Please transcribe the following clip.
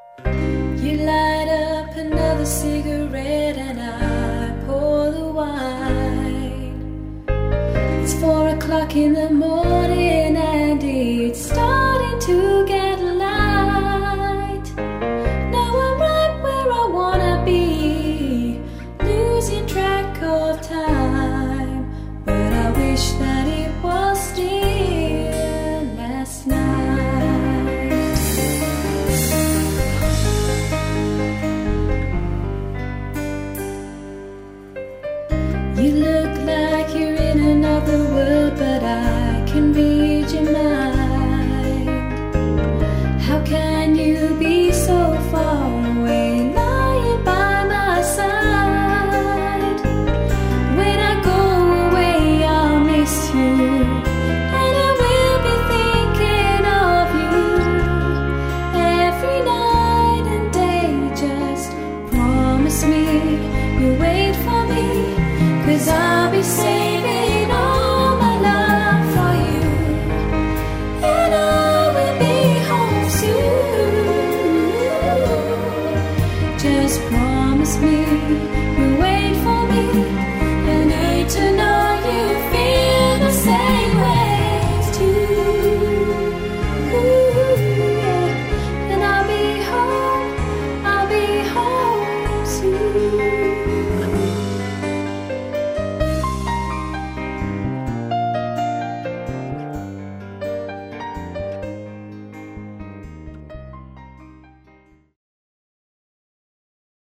You light up another cigarette and I pour the wine. It's 4 o'clock in the morning and it's starting to get light. Now I'm right where I wanna be, losing track of time. But I wish that it was still last night. You look like you're in another world, but I can read your mind. How can you be so far away, lying by my side? When I go away, I'll miss you, and I will be thinking of you every night and day. Just promise me you'll wait for me, 'cause I'll be saving all my love for you, and I will be home soon. Just promise me